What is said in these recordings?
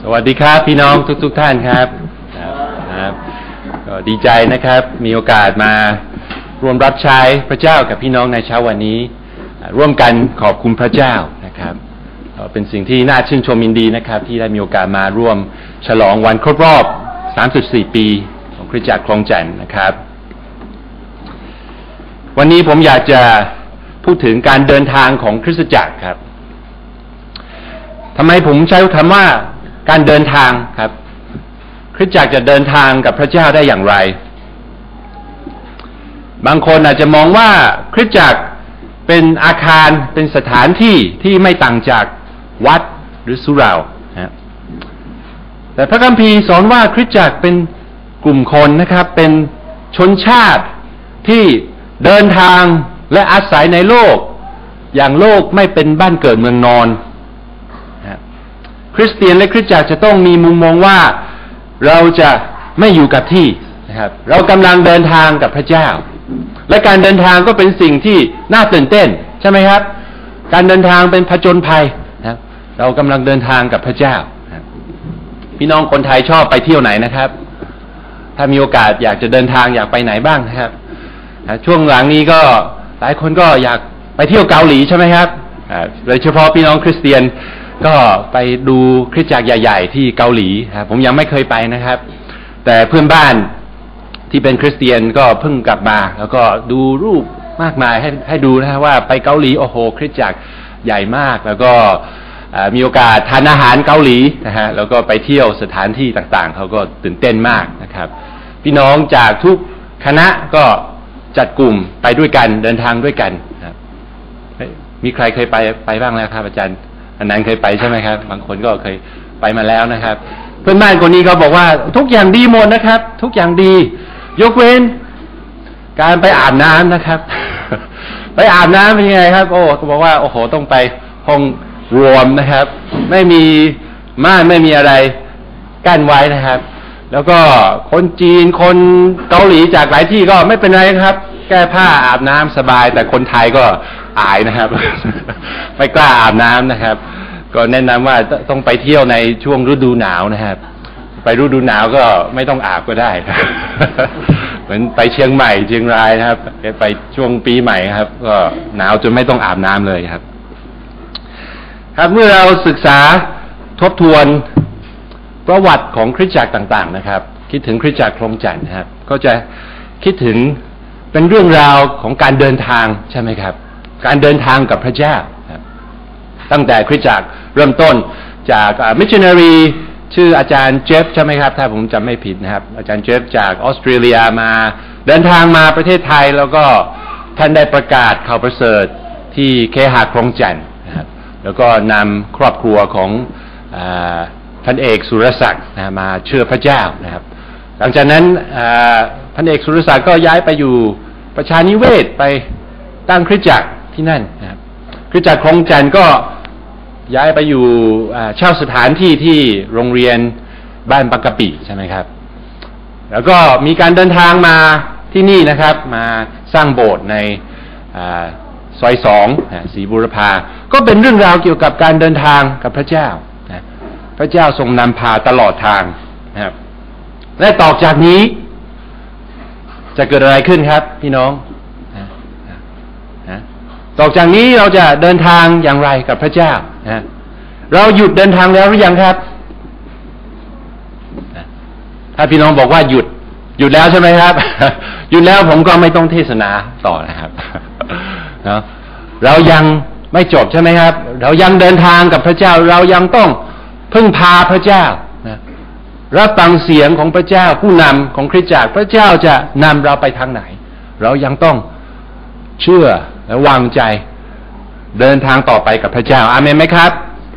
วัสดีครับพี่น้องทุกท่านครับก็ดีใจนะครับมีโอกาสมาร่วมรับใช้พระเจ้ากับพี่น้องในเช้าวันนี้ร่วมกันขอบคุณพระเจ้านะครับเป็นสิ่งที่น่าชื่นชมยินดีนะครับที่ได้มีโอกาสมาร่วมฉลองวันครบรอบ 3.4 ปีของคริสตจักรคลองจันทน์นะครับวันนี้ผมอยากจะพูดถึงการเดินทางของคริสตจักรครับทำไมผมใช้คำว่าการเดินทางครับคริสตจักรจะเดินทางกับพระเจ้าได้อย่างไรบางคนอาจจะมองว่าคริสตจักรเป็นอาคารเป็นสถานที่ที่ไม่ต่างจากวัดหรือสุเหร่าแต่พระคัมภีร์สอนว่าคริสตจักรเป็นกลุ่มคนนะครับเป็นชนชาติที่เดินทางและอาศัยในโลกอย่างโลกไม่เป็นบ้านเกิดเมืองนอนคริสเตียนและคริสตจักรจะต้องมีมุมมองว่าเราจะไม่อยู่กับที่นะครับเรากำลังเดินทางกับพระเจ้าและการเดินทางก็เป็นสิ่งที่น่าตื่นเต้นใช่ไหมครับการเดินทางเป็นผจญภัยนะครับเรากำลังเดินทางกับพระเจ้าพี่น้องคนไทยชอบไปเที่ยวไหนนะครับถ้ามีโอกาสอยากจะเดินทางอยากไปไหนบ้างนะครับช่วงหลังนี้ก็หลายคนก็อยากไปเที่ยวเกาหลีใช่ไหมครับโดยเฉพาะพี่น้องคริสเตียนก็ไปดูคริสตจักรใหญ่ๆที่เกาหลีครับผมยังไม่เคยไปนะครับแต่เพื่อนบ้านที่เป็นคริสเตียนก็เพิ่งกลับมาแล้วก็ดูรูปมากมายให้ดูนะว่าไปเกาหลีโอ้โหคริสตจักรใหญ่มากแล้วก็มีโอกาสทานอาหารเกาหลีนะฮะแล้วก็ไปเที่ยวสถานที่ต่างๆเขาก็ตื่นเต้นมากนะครับพี่น้องจากทุกคณะก็จัดกลุ่มไปด้วยกันเดินทางด้วยกันครับมีใครเคยไปบ้างแล้วครับอาจารย์อันนั้นเคยไปใช่ไหมครับบางคนก็เคยไปมาแล้วนะครับเพื่อนบ้านคนนี้เขาบอกว่าทุกอย่างดีหมดนะครับทุกอย่างดียกเว้นการไปอาบน้ำนะครับไปอาบน้ำเป็นยังไงครับโอ้เขาบอกว่าโอ้โหต้องไปห้องรวมนะครับไม่มีม่านไม่มีอะไรกั้นไว้นะครับแล้วก็คนจีนคนเกาหลีจากหลายที่ก็ไม่เป็นไรครับแก้ผ้าอาบน้ำสบายแต่คนไทยก็อายนะครับไม่กล้าอาบน้ำนะครับก็แนะนำว่าต้องไปเที่ยวในช่วงฤดูหนาวนะครับไปฤดูหนาวก็ไม่ต้องอาบก็ได้เหมือนไปเชียงใหม่เชียงรายนะครับไปช่วงปีใหม่ครับก็หนาวจนไม่ต้องอาบน้ำเลยครับครับเมื่อเราศึกษาทบทวนประวัติของคริสตจักรต่างๆนะครับคิดถึงคริสตจักรคลองจันทน์นะครับก็จะคิดถึงเป็นเรื่องราวของการเดินทางใช่ไหมครับการเดินทางกับพระเจ้าครับตั้งแต่คริสตจักรเริ่มต้นจากมิชชันนารีชื่ออาจารย์เจฟใช่ไหมครับถ้าผมจำไม่ผิดนะครับอาจารย์เจฟจากออสเตรเลียมาเดินทางมาประเทศไทยแล้วก็ท่านได้ประกาศข่าวประเสริฐที่เคหะคลองจันทน์นะครับแล้วก็นำครอบครัวของท่านเอกสุรศักดิ์มาเชื่อพระเจ้านะครับหลังจากนั้นท่านเอกสุรศักดิ์ก็ย้ายไปอยู่ประชานิเวศไปตั้งคริสตจักรที่นั่นนะครับคริสตจักรคลองจันทน์ก็ย้ายไปอยู่เช่าสถานที่ที่โรงเรียนบ้านบางกะปิใช่ไหมครับแล้วก็มีการเดินทางมาที่นี่นะครับมาสร้างโบสถ์ในซอย2ศรีบูรพาก็เป็นเรื่องราวเกี่ยวกับการเดินทางกับพระเจ้าพระเจ้าทรงนำพาตลอดทางนะครับและต่อจากนี้จะเกิดอะไรขึ้นครับพี่น้องต่อจากนี้เราจะเดินทางอย่างไรกับพระเจ้าเราหยุดเดินทางแล้วหรือยังครับถ้าพี่น้องบอกว่าหยุดแล้วใช่ไหมครับหยุดแล้วผมก็ไม่ต้องเทศนาต่อนะครับเรายังไม่จบใช่ไหมครับเรายังเดินทางกับพระเจ้าเรายังต้องพึ่งพาพระเจ้ารับฟังเสียงของพระเจ้าผู้นำของคริสตจักรพระเจ้าจะนำเราไปทางไหนเรายังต้องเชื่อและวางใจเดินทางต่อไปกับพระเจ้าอาเมนไหมครับ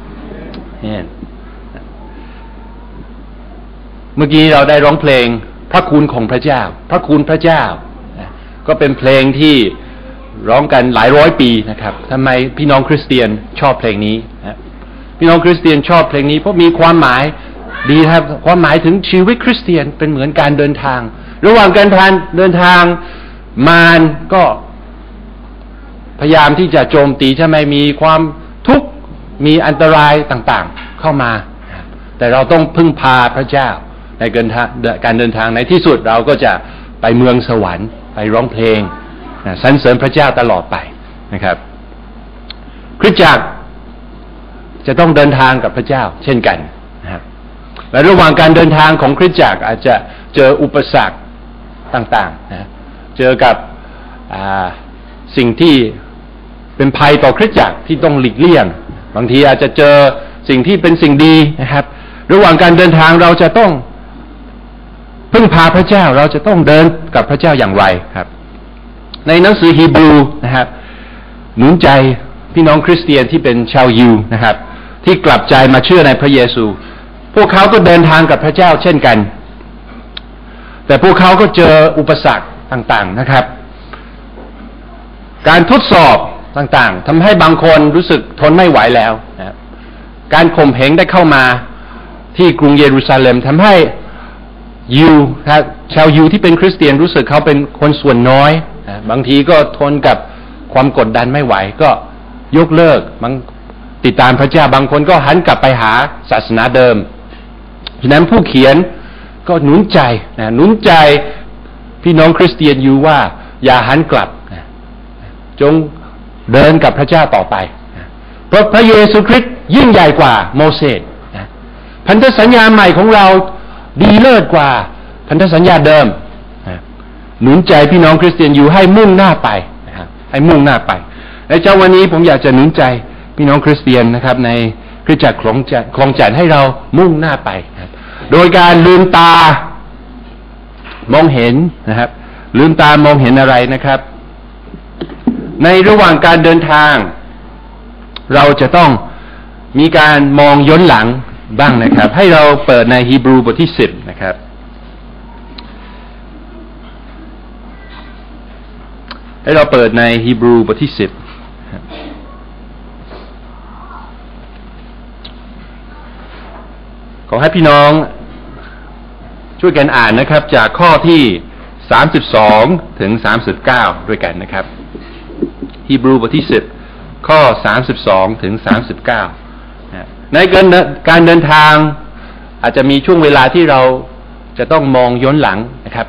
เมื่อกี้เราได้ร้องเพลงพระคุณของพระเจ้าพระคุณพระเจ้าก็เป็นเพลงที่ร้องกันหลายร้อยปีนะครับทำไมพี่น้องคริสเตียนชอบเพลงนี้พี่น้องคริสเตียนชอบเพลงนี้เพราะมีความหมายดีครับความหมายถึงชีวิตคริสเตียนเป็นเหมือนการเดินทางระหว่างการเดินทางมารก็พยายามที่จะโจมตีใช่ไหมมีความทุกข์มีอันตรายต่างๆเข้ามาแต่เราต้องพึ่งพาพระเจ้าในการเดินทางในที่สุดเราก็จะไปเมืองสวรรค์ไปร้องเพลงสรรเสริญพระเจ้าตลอดไปนะครับคริสตจักรจะต้องเดินทางกับพระเจ้าเช่นกันนะครับและระหว่างการเดินทางของคริสตจักรอาจจะเจออุปสรรคต่างๆนะเจอกับสิ่งที่เป็นภัยต่อคริสตจักรที่ต้องหลีกเลี่ยงบางทีอาจจะเจอสิ่งที่เป็นสิ่งดีนะครับระหว่างการเดินทางเราจะต้องพึ่งพาพระเจ้าเราจะต้องเดินกับพระเจ้าอย่างไรครับในหนังสือฮีบรูนะครับหนุนใจพี่น้องคริสเตียนที่เป็นชาวยิวนะครับที่กลับใจมาเชื่อในพระเยซูพวกเขาก็เดินทางกับพระเจ้าเช่นกันแต่พวกเขาก็เจออุปสรรคต่างๆนะครับการทดสอบต่างๆทำให้บางคนรู้สึกทนไม่ไหวแล้วนะครับการข่มเหงได้เข้ามาที่กรุงเยรูซาเล็มทำให้ยิวชาวยิวที่เป็นคริสเตียนรู้สึกเขาเป็นคนส่วนน้อยบางทีก็ทนกับความกดดันไม่ไหวก็ยกเลิกติดตามพระเจ้าบางคนก็หันกลับไปหาศาสนาเดิมฉะนั้นผู้เขียนก็หนุนใจพี่น้องคริสเตียนอยู่ว่าอย่าหันกลับจงเดินกับพระเจ้าต่อไปเพราะพระเยซูคริสต์ยิ่งใหญ่กว่าโมเสสพันธสัญญาใหม่ของเราดีเลิศกว่าพันธสัญญาเดิมหนุนใจพี่น้องคริสเตียนอยู่ให้มุ่งหน้าไปให้มุ่งหน้าไปในเช้าวันนี้ผมอยากจะหนุนใจพี่น้องคริสเตียนนะครับในคริสตจักรคลองจันทน์ให้เรามุ่งหน้าไปโดยการลืมตามองเห็นนะครับลืมตามองเห็นอะไรนะครับในระหว่างการเดินทางเราจะต้องมีการมองย้อนหลังบ้างนะครับให้เราเปิดในฮีบรูบทที่10นะครับให้เราเปิดในฮีบรูบทที่10ขอให้พี่น้องช่วยกันอ่านนะครับจากข้อที่32ถึง39ด้วยกันนะครับฮีบรูบทที่10ข้อ32ถึง39ในการเดินทางอาจจะมีช่วงเวลาที่เราจะต้องมองย้อนหลังนะครับ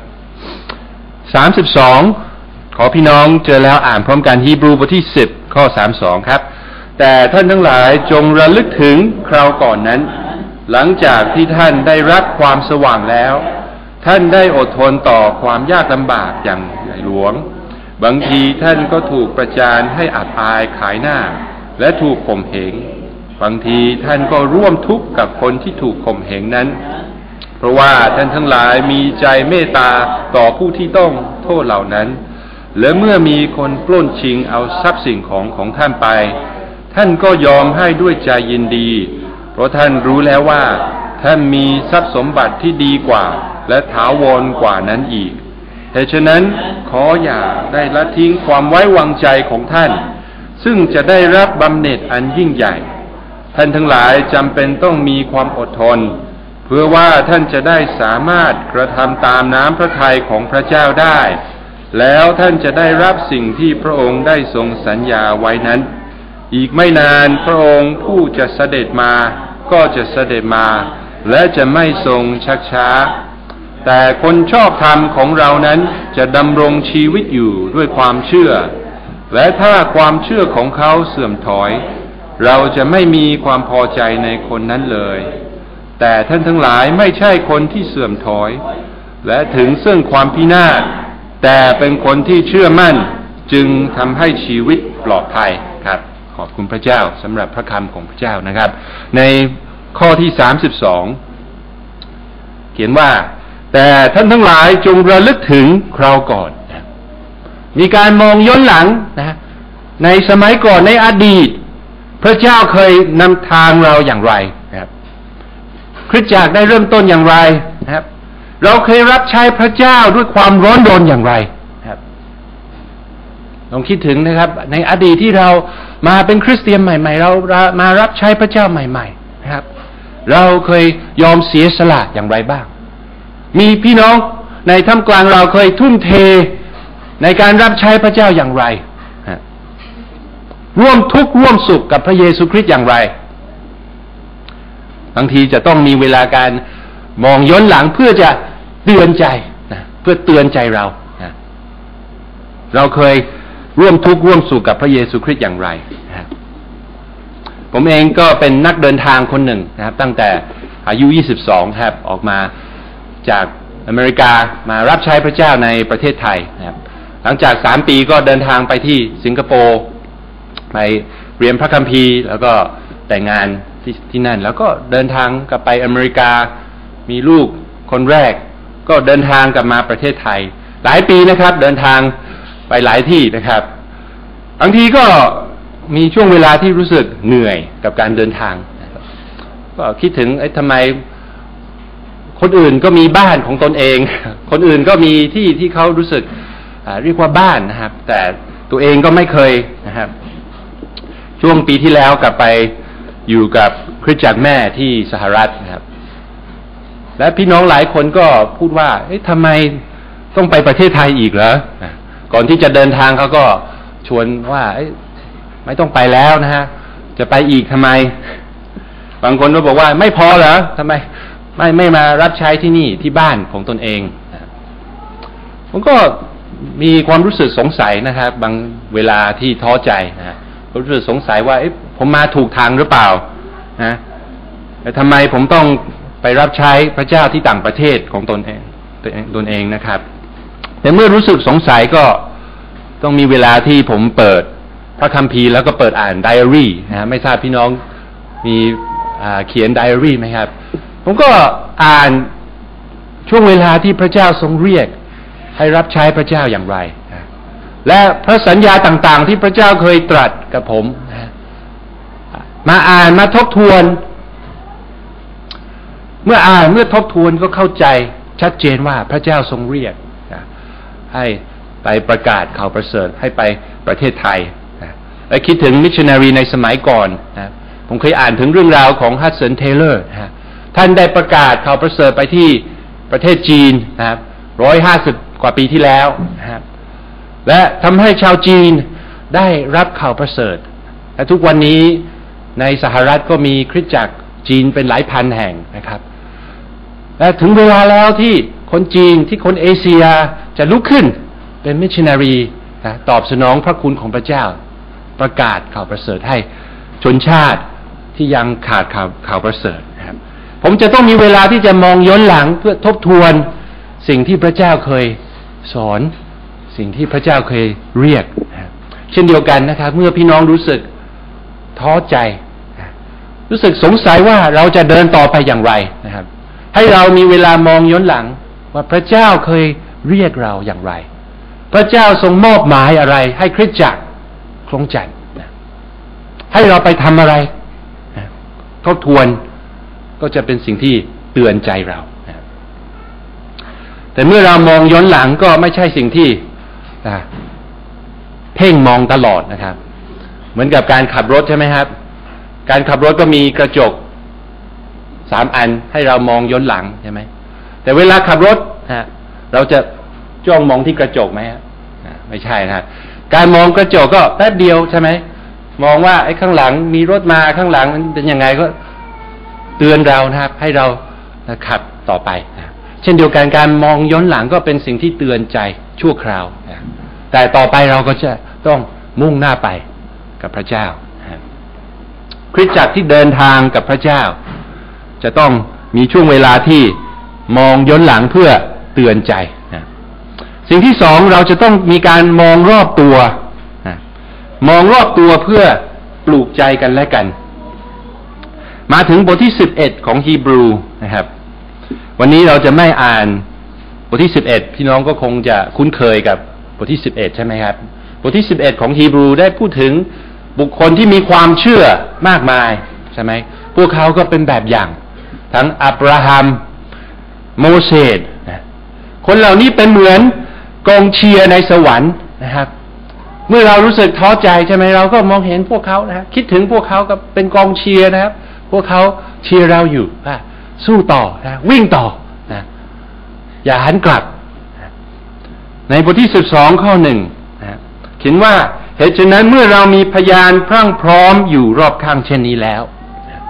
32ขอพี่น้องเจอแล้วอ่านพร้อมกันฮีบรูบทที่10ข้อ32ครับแต่ท่านทั้งหลายจงระลึกถึงคราวก่อนนั้นหลังจากที่ท่านได้รับความสว่างแล้วท่านได้อดทนต่อความยากลำบากอย่างใหญ่หลวงบางทีท่านก็ถูกประจานให้อับอายขายหน้าและถูกข่มเหงบางทีท่านก็ร่วมทุกข์กับคนที่ถูกข่มเหงนั้นเพราะว่าท่านทั้งหลายมีใจเมตตาต่อผู้ที่ต้องโทษเหล่านั้นและเมื่อมีคนปล้นชิงเอาทรัพย์สิ่งของท่านไปท่านก็ยอมให้ด้วยใจยินดีเพราะท่านรู้แล้วว่าท่านมีทรัพย์สมบัติที่ดีกว่าและถาวรกว่านั้นอีกเหตุฉะนั้นขออย่าได้ละทิ้งความไว้วางใจของท่านซึ่งจะได้รับบำเหน็จอันยิ่งใหญ่ท่านทั้งหลายจำเป็นต้องมีความอดทนเพื่อว่าท่านจะได้สามารถกระทำตามน้ำพระทัยของพระเจ้าได้แล้วท่านจะได้รับสิ่งที่พระองค์ได้ทรงสัญญาไว้นั้นอีกไม่นานพระองค์ผู้จะเสด็จมาก็จะเสด็จมาและจะไม่ทรงชักช้าแต่คนชอบธรรมของเรานั้นจะดำรงชีวิตอยู่ด้วยความเชื่อและถ้าความเชื่อของเขาเสื่อมถอยเราจะไม่มีความพอใจในคนนั้นเลยแต่ท่านทั้งหลายไม่ใช่คนที่เสื่อมถอยและถึงซึ่งความพินาศแต่เป็นคนที่เชื่อมั่นจึงทำให้ชีวิตปลอดภัยครับขอบคุณพระเจ้าสำหรับพระคำของพระเจ้านะครับในข้อที่32เขียนว่าแต่ท่านทั้งหลายจงระลึกถึงคราวก่อนมีการมองย้อนหลังนะในสมัยก่อนในอดีตพระเจ้าเคยนำทางเราอย่างไรนะครับคริสตจักรได้เริ่มต้นอย่างไรนะครับเราเคยรับใช้พระเจ้าด้วยความร้อนรนอย่างไรนะครับลองคิดถึงนะครับในอดีตที่เรามาเป็นคริสเตียนใหม่ๆเรามารับใช้พระเจ้าใหม่ๆนะครับเราเคยยอมเสียสละอย่างไรบ้างมีพี่น้องในท่ามกลางเราเคยทุ่มเทในการรับใช้พระเจ้าอย่างไรร่วมทุกข์ร่วมสุขกับพระเยซูคริสต์อย่างไรบางทีจะต้องมีเวลาการมองย้อนหลังเพื่อจะเตือนใจนะเพื่อเตือนใจเรานะเราเคยร่วมทุกข์ร่วมสุขกับพระเยซูคริสต์อย่างไรนะผมเองก็เป็นนักเดินทางคนหนึ่งนะครับตั้งแต่อายุ22ครับออกมาจากอเมริกามารับใช้พระเจ้าในประเทศไทยนะครับหลังจาก3 ปีก็เดินทางไปที่สิงคโปร์ไปเรียนพระคัมภีร์แล้วก็แต่งงานที่นั่นแล้วก็เดินทางกลับไปอเมริกามีลูกคนแรกก็เดินทางกลับมาประเทศไทยหลายปีนะครับเดินทางไปหลายที่นะครับบางทีก็มีช่วงเวลาที่รู้สึกเหนื่อยกับการเดินทางก็คิดถึงทำไมคนอื่นก็มีบ้านของตนเองคนอื่นก็มีที่เขารู้สึกเรียกว่าบ้านนะครับแต่ตัวเองก็ไม่เคยนะครับช่วงปีที่แล้วกลับไปอยู่กับคริสตจักรแม่ที่สหรัฐนะครับและพี่น้องหลายคนก็พูดว่าทำไมต้องไปประเทศไทยอีกเหรอก่อนที่จะเดินทางเขาก็ชวนว่าไม่ต้องไปแล้วนะฮะจะไปอีกทำไมบางคนก็บอกว่าไม่พอเหรอทำไมไม่มารับใช้ที่นี่ที่บ้านของตนเองผมก็มีความรู้สึกสงสัยนะครับบางเวลาที่ท้อใจนะรู้สึกสงสัยว่าผมมาถูกทางหรือเปล่านะแต่ทำไมผมต้องไปรับใช้พระเจ้าที่ต่างประเทศของตนเองนะครับแต่เมื่อรู้สึกสงสัยก็ต้องมีเวลาที่ผมเปิดพระคัมภีร์แล้วก็เปิดอ่านไดอารี่นะไม่ทราบพี่น้องมีเขียนไดอารี่ไหมครับผมก็อ่านช่วงเวลาที่พระเจ้าทรงเรียกให้รับใช้พระเจ้าอย่างไรนะและพระสัญญาต่างๆที่พระเจ้าเคยตรัสกับผมนะมาอ่านมาทบทวนเมื่ออ่านเมื่อทบทวนก็เข้าใจชัดเจนว่าพระเจ้าทรงเรียกนะให้ไปประกาศข่าวประเสริฐให้ไปประเทศไทยนะและคิดถึงมิชชันนารีในสมัยก่อนนะผมเคยอ่านถึงเรื่องราวของฮัดสันเทเลอร์นะท่านได้ประกาศข่าวประเสริฐไปที่ประเทศจีนนะครับ150 กว่าปีที่แล้วนะครับและทำให้ชาวจีนได้รับข่าวประเสริฐและทุกวันนี้ในสหรัฐก็มีคริสตจักรจีนเป็นหลายพันแห่งนะครับและถึงเวลาแล้วที่คนจีนที่คนเอเชียจะลุกขึ้นเป็นมิชชันนารีนะตอบสนองพระคุณของพระเจ้าประกาศข่าวประเสริฐให้ชนชาติที่ยังขาดข่าวประเสริฐนะครับผมจะต้องมีเวลาที่จะมองย้อนหลังเพื่อทบทวนสิ่งที่พระเจ้าเคยสอนสิ่งที่พระเจ้าเคยเรียกนะครับเช่นเดียวกันนะครับเมื่อพี่น้องรู้สึกท้อใจรู้สึกสงสัยว่าเราจะเดินต่อไปอย่างไรนะครับให้เรามีเวลามองย้อนหลังว่าพระเจ้าเคยเรียกเราอย่างไรพระเจ้าทรงมอบหมายอะไรให้คริสตจักรคลองจันทน์ให้เราไปทำอะไรทบทวนก็จะเป็นสิ่งที่เตือนใจเราแต่เมื่อเรามองย้อนหลังก็ไม่ใช่สิ่งที่เพ่งมองตลอดนะครับเหมือนกับการขับรถใช่ไหมครับการขับรถก็มีกระจก3 อันให้เรามองย้อนหลังใช่ไหมแต่เวลาขับรถเราจะจ้องมองที่กระจกไหมไม่ใช่นะการมองกระจกก็แป๊บเดียวใช่ไหมมองว่าไอ้ข้างหลังมีรถมาข้างหลังมันเป็นยังไงก็เตือนเรานะครับให้เราขับต่อไปนะเช่นเดียวกันการมองย้อนหลังก็เป็นสิ่งที่เตือนใจชั่วคราวนะแต่ต่อไปเราก็จะต้องมุ่งหน้าไปกับพระเจ้าคริสตจักรที่เดินทางกับพระเจ้าจะต้องมีช่วงเวลาที่มองย้อนหลังเพื่อเตือนใจนะสิ่งที่สองเราจะต้องมีการมองรอบตัวนะมองรอบตัวเพื่อปลูกใจกันและกันมาถึงบทที่11ของฮีบรูนะครับวันนี้เราจะไม่อ่านบทที่11พี่น้องก็คงจะคุ้นเคยกับบทที่11ใช่ไหมครับบทที่11ของฮีบรูได้พูดถึงบุคคลที่มีความเชื่อมากมายใช่ไหมพวกเขาก็เป็นแบบอย่างทั้งอับราฮัมโมเสสคนเหล่านี้เป็นเหมือนกองเชียร์ในสวรรค์นะครับเมื่อเรารู้สึกท้อใจใช่ไหมเราก็มองเห็นพวกเขานะคิดถึงพวกเขาก็เป็นกองเชียร์นะครับพวกเขาเชียร์เราอยู่สู้ต่อนะวิ่งต่อนะอย่าหันกลับในบทที่12ข้อ1นะเขียนว่าเหตุฉะนั้นเมื่อเรามีพยานพรั่งพร้อมอยู่รอบข้างเช่นนี้แล้ว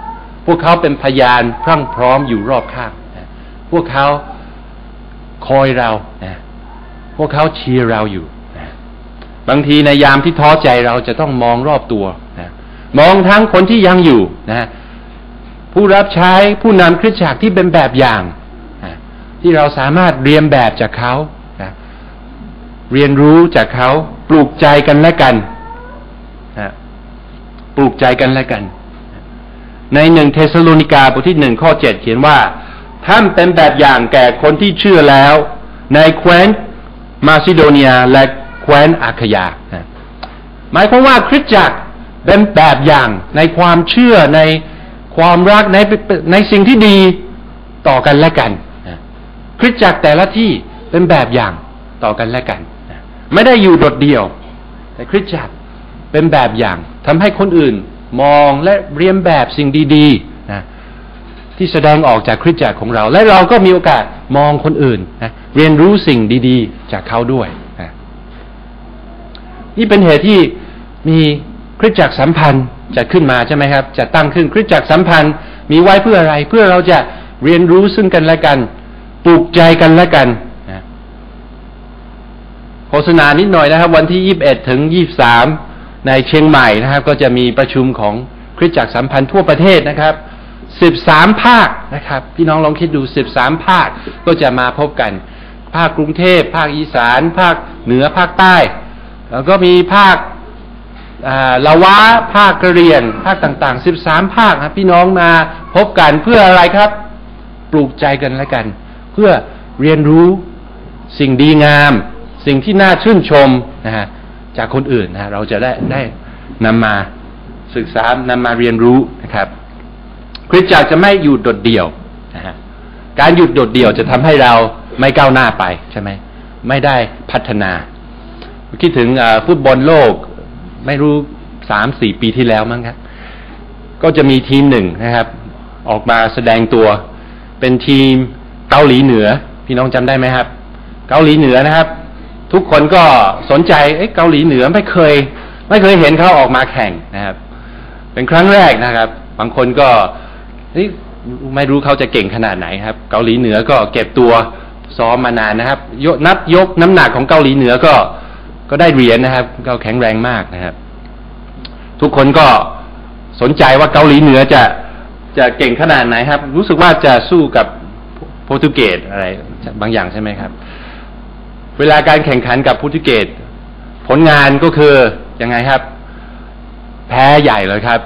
พวกเขาเป็นพยานพรั่งพร้อมอยู่รอบข้างนะพวกเขาคอยเรานะพวกเขาเชียร์เราอยู่นะบางทีในยามที่ท้อใจเราจะต้องมองรอบตัวนะมองทั้งคนที่ยังอยู่นะผู้รับใช้ผู้นำคริสตจักรที่เป็นแบบอย่างนะที่เราสามารถเรียนแบบจากเขานะเรียนรู้จากเขาปลูกใจกันและกันนะปลูกใจกันและกันใน1 เธสโลนิกาบทที่1ข้อ7เขียนว่าท่านเป็นแบบอย่างแก่คนที่เชื่อแล้วในแคว้นมาซิโดเนียและแคว้นอาคยาหมายความว่าคริสตจักรเป็นแบบอย่างในความเชื่อในความรักในสิ่งที่ดีต่อกันและกันคริสตจักรแต่ละที่เป็นแบบอย่างต่อกันและกันไม่ได้อยู่โดดเดี่ยวแต่คริสตจักรเป็นแบบอย่างทำให้คนอื่นมองและเรียนแบบสิ่งดีๆนะที่แสดงออกจากคริสตจักรของเราและเราก็มีโอกาสมองคนอื่นนะเรียนรู้สิ่งดีๆจากเขาด้วยนะนี่เป็นเหตุที่มีคริสตจักรสัมพันธ์จัดขึ้นมาใช่ไหมครับจะตั้งขึ้นคริสตจักรสัมพันธ์มีไว้เพื่ออะไรเพื่อเราจะเรียนรู้ซึ่งกันและกันปลูกใจกันและกันนะโฆษณานิดหน่อยนะครับวันที่21ถึง23ในเชียงใหม่นะครับก็จะมีประชุมของคริสตจักรสัมพันธ์ทั่วประเทศนะครับ13ภาคนะครับพี่น้องลองคิดดู13ภาคก็จะมาพบกันภาคกรุงเทพภาคอีสานภาคเหนือภาคใต้แล้วก็มีภาคละวะภาคกะเหรี่ยงภาคต่างๆ13ภาคครับพี่น้องมาพบกันเพื่ออะไรครับปลูกใจกันและกันเพื่อเรียนรู้สิ่งดีงามสิ่งที่น่าชื่นชมนะฮะจากคนอื่นนะเราจะได้นำมาศึกษานำมาเรียนรู้นะครับคริสตจักรจะไม่อยู่โดดเดี่ยวนะฮะการหยุดโดดเดี่ยวจะทำให้เราไม่ก้าวหน้าไปใช่ไหมไม่ได้พัฒนาคิดถึงฟุตบอลโลกไม่รู้ 3-4 ปีที่แล้วมั้งครับก็จะมีทีมหนึ่งนะครับออกมาแสดงตัวเป็นทีมเกาหลีเหนือพี่น้องจำได้ไหมครับเกาหลีเหนือนะครับทุกคนก็สนใจเกาหลีเหนือไม่เคยเห็นเขาออกมาแข่งนะครับเป็นครั้งแรกนะครับบางคนก็ไม่รู้เขาจะเก่งขนาดไหนครับเกาหลีเหนือก็เก็บตัวซ้อมมานานนะครับยกน้ำหนักของเกาหลีเหนือก็ได้เหรียญนะครับก็แข็งแรงมากนะครับทุกคนก็สนใจว่าเกาหลีเหนือจะเก่งขนาดไหนครับรู้สึกว่าจะสู้กับโปรตุเกสอะไรบางอย่างใช่ไหมครับเวลาการแข่งขันกับโปรตุเกสผลงานก็คือยังไงครับแพ้ใหญ่เลยครับ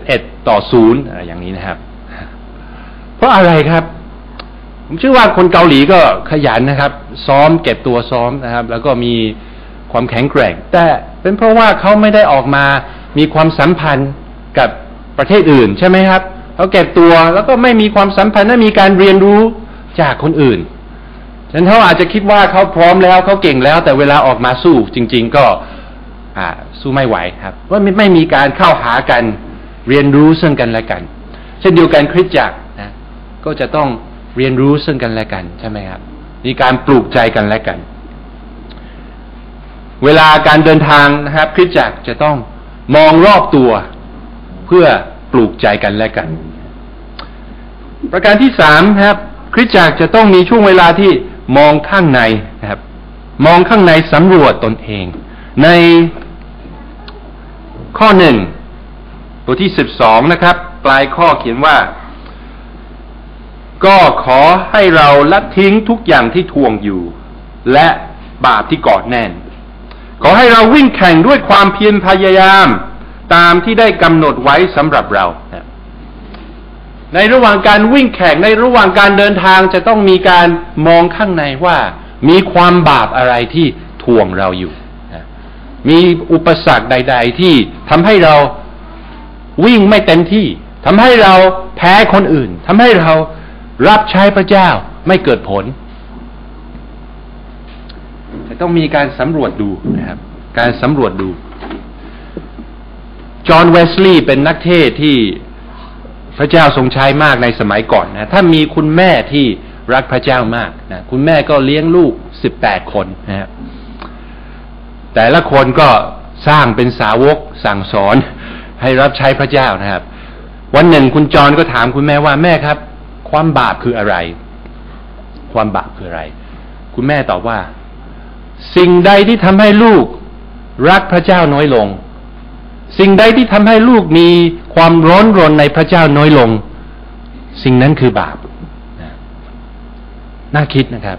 11-0อะไรอย่างนี้นะครับเพราะอะไรครับผมเชื่อว่าคนเกาหลีก็ขยันนะครับซ้อมเก็บตัวซ้อมนะครับแล้วก็มีความแข็งแกร่งแต่เป็นเพราะว่าเขาไม่ได้ออกมามีความสัมพันธ์กับประเทศอื่นใช่ไหมครับเขาเก็บตัวแล้วก็ไม่มีความสัมพันธ์ไม่มีการเรียนรู้จากคนอื่นฉะนั้นเขาอาจจะคิดว่าเขาพร้อมแล้วเขาเก่งแล้วแต่เวลาออกมาสู้จริงๆก็สู้ไม่ไหวครับว่าไม่มีการเข้าหากันเรียนรู้ซึ่งกันและกันเช่นเดียวกันคริสตจักรนะก็จะต้องเรียนรู้ซึ่งกันและกันใช่ไหมครับมีการปลูกใจกันและกันเวลาการเดินทางนะครับคริสตจักรจะต้องมองรอบตัวเพื่อปลูกใจกันและกันประการที่3ครับคริสตจักรจะต้องมีช่วงเวลาที่มองข้างในนะครับมองข้างในสำรวจตนเองในข้อ1บทที่12นะครับปลายข้อเขียนว่าก็ขอให้เราละทิ้งทุกอย่างที่ทวงอยู่และบาปที่กอดแน่นขอให้เราวิ่งแข่งด้วยความเพียรพยายามตามที่ได้กำหนดไว้สำหรับเราในระหว่างการวิ่งแข่งในระหว่างการเดินทางจะต้องมีการมองข้างในว่ามีความบาปอะไรที่ทวงเราอยู่มีอุปสรรคใดๆที่ทำให้เราวิ่งไม่เต็มที่ทำให้เราแพ้คนอื่นทำให้เรารับใช้พระเจ้าไม่เกิดผลจะต้องมีการสำรวจดูนะครับการสำรวจดูจอห์นเวสลีย์เป็นนักเทศน์ที่พระเจ้าทรงใช้มากในสมัยก่อนนะถ้ามีคุณแม่ที่รักพระเจ้ามากนะคุณแม่ก็เลี้ยงลูก18คนนะครับแต่ละคนก็สร้างเป็นสาวกสั่งสอนให้รับใช้พระเจ้านะครับวันหนึ่งคุณจรก็ถามคุณแม่ว่าแม่ครับความบาปคืออะไรความบาปคืออะไรคุณแม่ตอบว่าสิ่งใดที่ทำให้ลูกรักพระเจ้าน้อยลงสิ่งใดที่ทำให้ลูกมีความร้อนรนในพระเจ้าน้อยลงสิ่งนั้นคือบาปน่าคิดนะครับ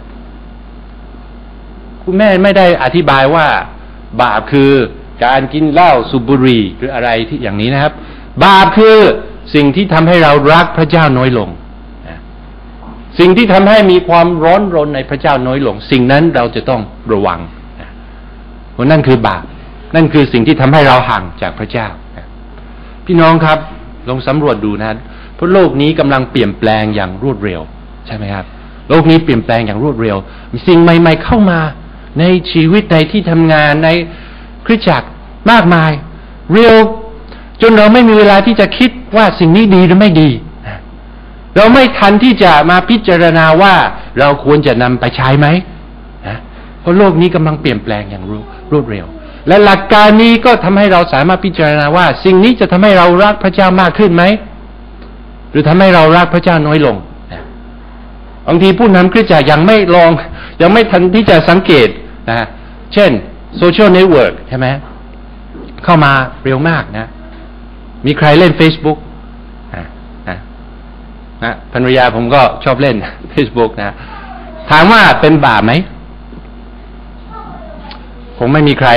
คุณแม่ไม่ได้อธิบายว่าบาปคือการกินเหล้าสูบบุหรี่หรืออะไรที่อย่างนี้นะครับบาปคือสิ่งที่ทำให้เรารักพระเจ้าน้อยลงสิ่งที่ทำให้มีความร้อนรนในพระเจ้าน้อยลงสิ่งนั้นเราจะต้องระวังเพราะนั่นคือบาปนั่นคือสิ่งที่ทำให้เราห่างจากพระเจ้าพี่น้องครับลองสำรวจดูนะเพราะโลกนี้กำลังเปลี่ยนแปลงอย่างรวดเร็วใช่ไหมครับโลกนี้เปลี่ยนแปลงอย่างรวดเร็วมีสิ่งใหม่ๆเข้ามาในชีวิตในที่ทำงานในคริสตจักรมากมายเร็วจนเราไม่มีเวลาที่จะคิดว่าสิ่งนี้ดีหรือไม่ดีเราไม่ทันที่จะมาพิจารณาว่าเราควรจะนำไปใช้ไหมเพราะโลกนี้กำลังเปลี่ยนแปลงอย่างรวดเร็วและหลักการนี้ก็ทำให้เราสามารถพิจารณาว่าสิ่งนี้จะทำให้เรารักพระเจ้ามากขึ้นไหมหรือทำให้เรารักพระเจ้าน้อยลงบางทีผู้นำคริสตจักรยังไม่ทันที่จะสังเกตนะเช่นโซเชียลเน็ตเวิร์กใช่ไหมเข้ามาเร็วมากนะมีใครเล่น Facebook นะภรรยาผมก็ชอบเล่น Facebook นะถามว่าเป็นบาปไหมผมไม่มีใคร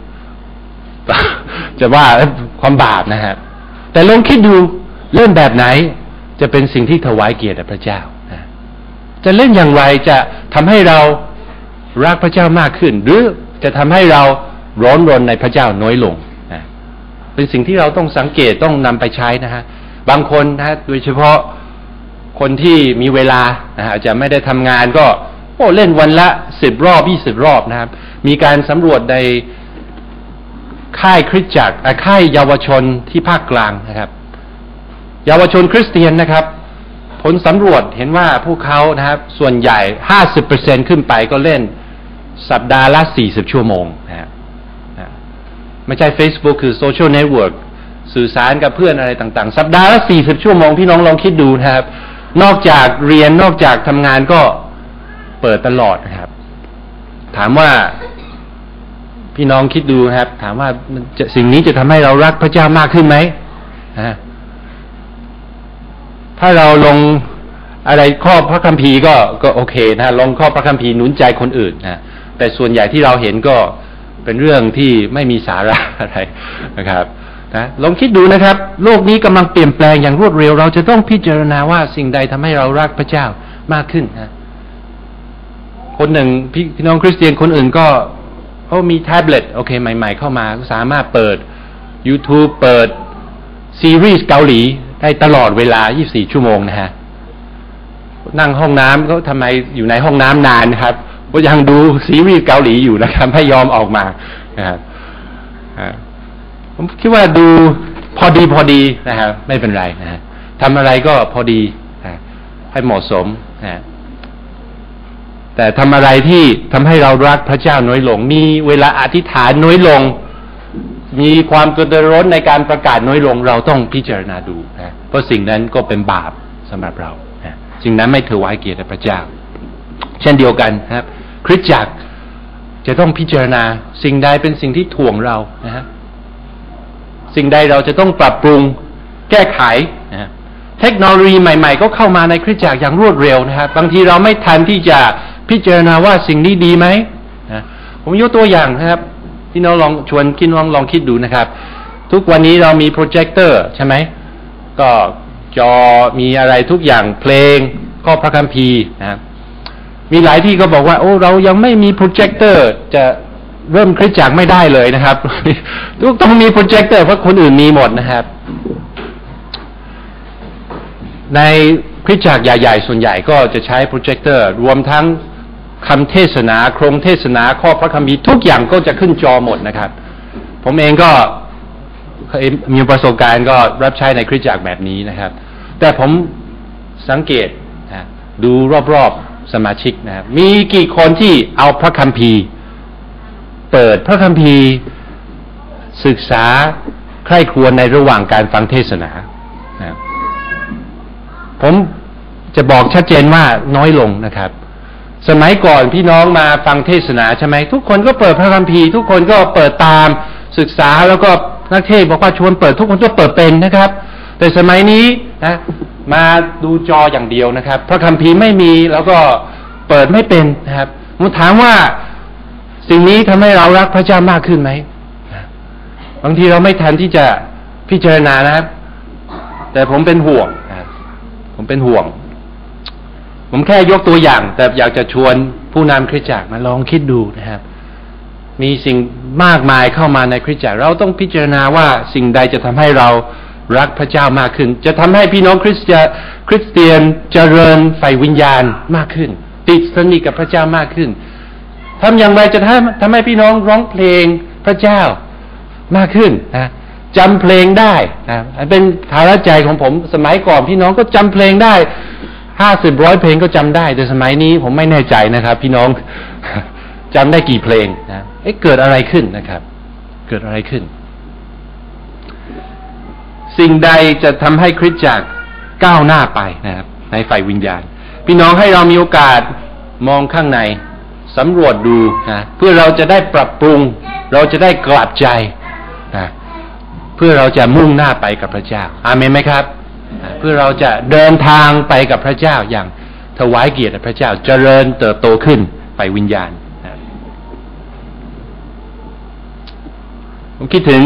จะว่าความบาปนะฮะแต่ลองคิดดูเล่นแบบไหนจะเป็นสิ่งที่ถวายเกียรติแด่พระเจ้าจะเล่นอย่างไรจะทำให้เรารักพระเจ้ามากขึ้นหรือจะทำให้เราร้อนรนในพระเจ้าน้อยลงนะเป็นสิ่งที่เราต้องสังเกตต้องนำไปใช้นะฮะบางคนนะโดยเฉพาะคนที่มีเวลานะฮะจะไม่ได้ทำงานก็เล่นวันละ10 รอบ20 รอบนะครับมีการสำรวจในค่ายคริสตจักรค่ายเยาวชนที่ภาคกลางนะครับเยาวชนคริสเตียนนะครับผลสำรวจเห็นว่าพวกเขานะครับส่วนใหญ่ 50% ขึ้นไปก็เล่นสัปดาห์ละ40 ชั่วโมงนะไม่ใช่ Facebook คือโซเชียลเน็ตเวิร์กสื่อสารกับเพื่อนอะไรต่างๆสัปดาห์ละ40 ชั่วโมงพี่น้องลองคิดดูนะครับนอกจากเรียนนอกจากทำงานก็เปิดตลอดนะครับถามว่าพี่น้องคิดดูนะครับถามว่าสิ่งนี้จะทำให้เรารักพระเจ้ามากขึ้นไหมถ้าเราลงอะไรข้อพระคัมภีร์ก็โอเคนะลงข้อพระคัมภีร์หนุนใจคนอื่นนะแต่ส่วนใหญ่ที่เราเห็นก็เป็นเรื่องที่ไม่มีสาระอะไรนะครับนะลองคิดดูนะครับโลกนี้กำลังเปลี่ยนแปลงอย่างรวดเร็วเราจะต้องพิจารณาว่าสิ่งใดทำให้เรารักพระเจ้ามากขึ้นนะคนหนึ่งพี่น้องคริสเตียนคนอื่นก็มีแท็บเล็ตโอเคใหม่ๆเข้ามาสามารถเปิด YouTube เปิดซีรีส์เกาหลีได้ตลอดเวลา24 ชั่วโมงนะฮะนั่งห้องน้ำก็ทำไมอยู่ในห้องน้ำนานนะครับก็ยังดูซีรีส์เกาหลีอยู่นะครับไม่ยอมออกมานะครับผมคิดว่าดูพอดีนะครับไม่เป็นไรนะฮะทำอะไรก็พอดีให้เหมาะสมนะแต่ทำอะไรที่ทำให้เรารักพระเจ้าน้อยลงมีเวลาอธิษฐานน้อยลงมีความกระตือรือร้นในการประกาศน้อยลงเราต้องพิจารณาดูนะเพราะสิ่งนั้นก็เป็นบาปสำหรับเรานะสิ่งนั้นไม่ถวายเกียรติแด่พระเจ้าเช่นเดียวกันนะครับคริสตจักรจะต้องพิจารณาสิ่งใดเป็นสิ่งที่ถ่วงเรานะฮะสิ่งใดเราจะต้องปรับปรุงแก้ไขนะเทคโนโลยีใหม่ๆก็เข้ามาในคริสตจักรอย่างรวดเร็วนะครับบางทีเราไม่ทันที่จะพิจารณาว่าสิ่งนี้ดีไหมนะผมยกตัวอย่างนะครับพี่น้องลองชวนคิดลองคิดดูนะครับทุกวันนี้เรามีโปรเจคเตอร์ใช่ไหมก็จอมีอะไรทุกอย่างเพลงข้อพระคัมภีร์นะครับมีหลายที่ก็บอกว่าเรายังไม่มีโปรเจคเตอร์จะเริ่มคริสตจักรไม่ได้เลยนะครับต้องมีโปรเจคเตอร์เพราะคนอื่นมีหมดนะครับในคริสตจักรใหญ่ๆส่วนใหญ่ก็จะใช้โปรเจคเตอร์รวมทั้งคำเทศนาโครงเทศนาข้อพระคัมภีร์ทุกอย่างก็จะขึ้นจอหมดนะครับผมเองก็มีประสบการณ์ก็รับใช้ในคริสตจักรแบบนี้นะครับแต่ผมสังเกตนะดูรอบๆสมาชิกนะครับมีกี่คนที่เอาพระคัมภีร์เปิดพระคัมภีร์ศึกษาใคร่ครวญในระหว่างการฟังเทศนานะผมจะบอกชัดเจนว่าน้อยลงนะครับ สมัยก่อนพี่น้องมาฟังเทศนาใช่ไหมทุกคนก็เปิดพระคัมภีร์ทุกคนก็เปิดตามศึกษาแล้วก็นักเทศบอกว่าชวนเปิดทุกคนก็เปิดเป็นนะครับ แต่สมัยนี้นะมาดูจออย่างเดียวนะครับพระคัมภีร์ไม่มีแล้วก็เปิดไม่เป็นนะครับผมถามว่าสิ่งนี้ทำให้เรารักพระเจ้ามากขึ้นไหมบางทีเราไม่ทันที่จะพิจารณานะครับแต่ผมเป็นห่วงนะครับผมเป็นห่วงผมแค่ยกตัวอย่างแต่อยากจะชวนผู้นำคริสตจักรมาลองคิดดูนะครับมีสิ่งมากมายเข้ามาในคริสตจักรเราต้องพิจารณาว่าสิ่งใดจะทำให้เรารักพระเจ้ามากขึ้นจะทำให้พี่น้องคริสเตียนเจริญไฟวิญญาณมากขึ้นติดสนิทกับพระเจ้ามากขึ้นทำอย่างไรจะทำให้พี่น้องร้องเพลงพระเจ้ามากขึ้นนะจำเพลงได้นะเป็นภาระใจของผมสมัยก่อนพี่น้องก็จำเพลงได้50-100 เพลงก็จำได้แต่สมัยนี้ผมไม่แน่ใจนะครับพี่น้องจำได้กี่เพลงนะเกิดอะไรขึ้นนะครับเกิดอะไรขึ้นสิ่งใดจะทำให้คริสตจักรก้าวหน้าไปนะครับในฝ่ายวิญญาณพี่น้องให้เรามีโอกาสมองข้างในสำรวจดูนะเพื่อเราจะได้ปรับปรุงเราจะได้กลับใจนะเพื่อเราจะมุ่งหน้าไปกับพระเจ้าอาเมนไหมครับเพื่อเราจะเดินทางไปกับพระเจ้าอย่างถวายเกียรติพระเจ้าเจริญเติบโตขึ้นไปวิญญาณนะผมคิดถึง